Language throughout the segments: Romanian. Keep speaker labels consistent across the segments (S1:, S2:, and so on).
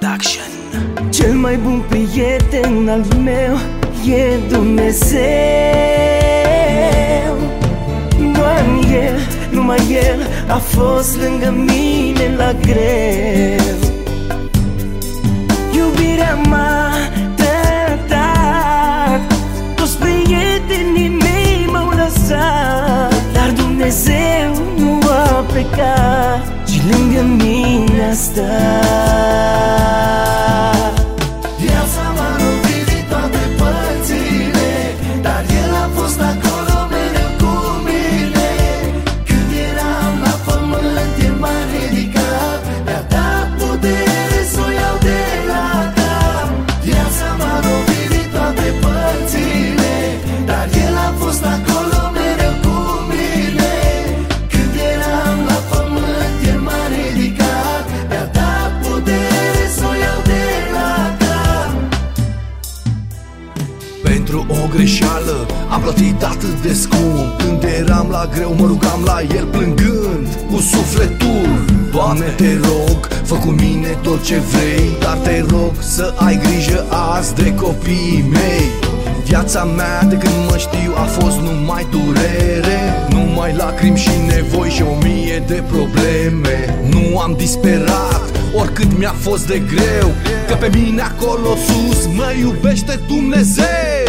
S1: Production.
S2: Cel mai bun prieten al meu e Dumnezeu. Doar El, numai El a fost lângă mine la greu. Iubirea m-a tratat, toți prietenii mei m-au lăsat, dar Dumnezeu nu a plecat, ci lângă mine a stat.
S3: Viața m-a lovit din toate părțile, dar El a fost acolo mereu cu mine. Când eram la pământ, El m-a ridicat, mi-a dat putere să o iau de la cap. Viața m-a lovit din toate părțile, dar El a fost acolo mereu cu mine. Când eram la pământ, El m-a ridicat, mi-a dat putere să o iau de la cap.
S4: Pentru o greșeală am plătit atât de scump. Când eram la greu mă rugam la El plângând cu sufletul: Doamne, te rog, fă cu mine tot ce vrei, dar te rog să ai grijă azi de copiii mei. Viața mea de când mă știu a fost numai durere, numai lacrimi și nevoi și 1000 de probleme. Nu am disperat oricât mi-a fost de greu, că pe mine acolo sus mă iubește Dumnezeu.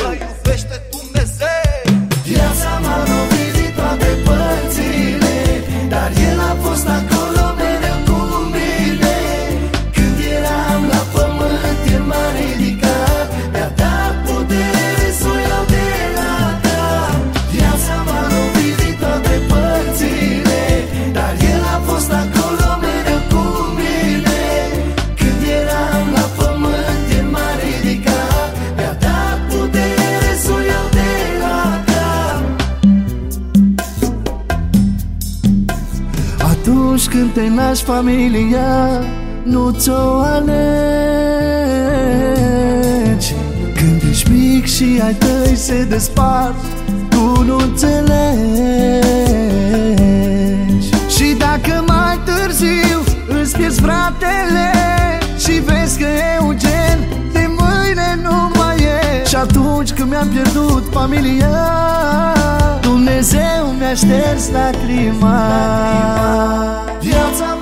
S3: Viața m-a lovit din toate părțile, dar El a fost acolo mereu cu mine. Când eram la pământ, El m-a ridicat, mi-a dat putere să o iau de la cap. Viața m-a lovit din toate părțile, dar El a fost acolo mereu cu mine. Când eram la pământ, El m-a ridicat, mi-a dat putere să o iau de la cap.
S5: Atunci când te naști, familia nu ți-o alegi. Când ești mic și ai tăi se despart, tu nu înțelegi. Și dacă mai târziu îți pierzi fratele și vezi că Eugen de mâine nu mai e, și atunci când mi-am pierdut familia, Dumnezeu mi-a șters lacrima.
S3: Viața